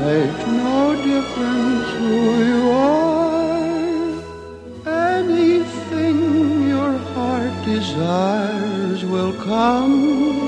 make no difference who you are. Anything your heart desires will come